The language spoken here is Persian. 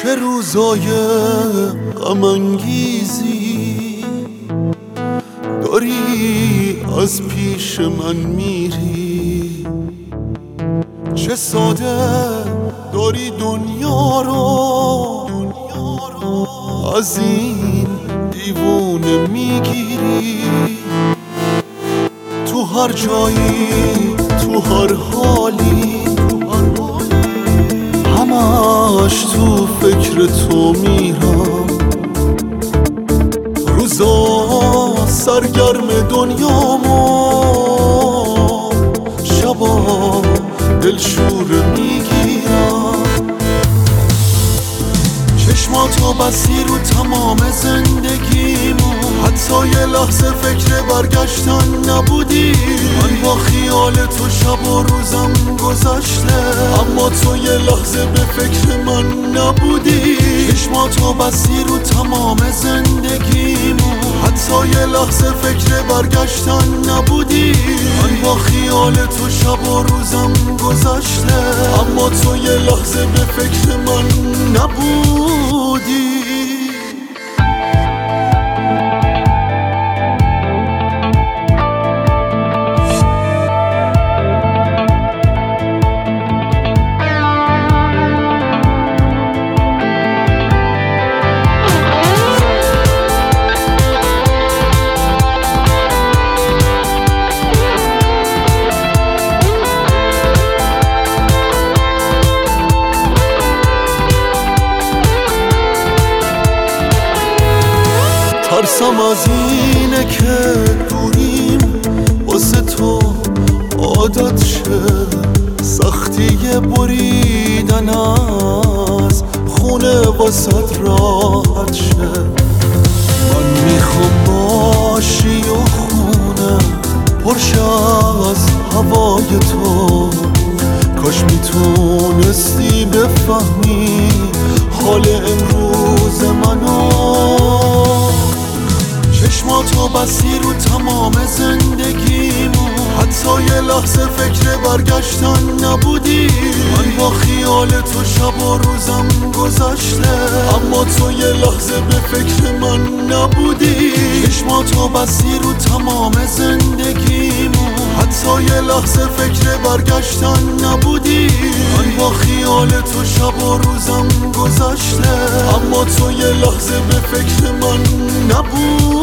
چه روزای غم انگیزی داری از پیش من میری، چه ساده داری دنیا رو از این دیوونه میگیری. تو هر جایی تو هر حالی همش تو فکر تو میرم، روزا سرگرم دنیامو شبا دلشور میگیرم. چشماتو بسی رو تمام زندگیمو، حتی یه لحظه فکر برگشتن نبودی. من با خیال تو شب و روزم گذشته، اما تو یه لحظه به فکر من نبودی. چشماتو بسی رو تمام زندگیمو، حتی یه لحظه فکر برگشتن نبودی. من با خیال تو شب و روزم گذشته، اما تو یه لحظه به فکر من نبودی. ترسم از اینه که دوریم واسه تو عادت شه، سختی بریدن از خونه واسه راحت شه. من میخوام باشی و خونه پرشه از هوای تو، کاش میتونستی بفهمی حال امروز منو. چشماتو بسی رو تمام زندگیمو، حتی یه لحظه فکر برگشتن نبودی. من با خیال تو شب و روزم گذشته، اما تو یه لحظه به فکر من نبودی. چشماتو بسی رو تمام زندگیمو، حتی یه لحظه فکر برگشتن نبودی. من با خیال تو شب و روزم گذشته، اما تو یه لحظه به فکر من نبودی.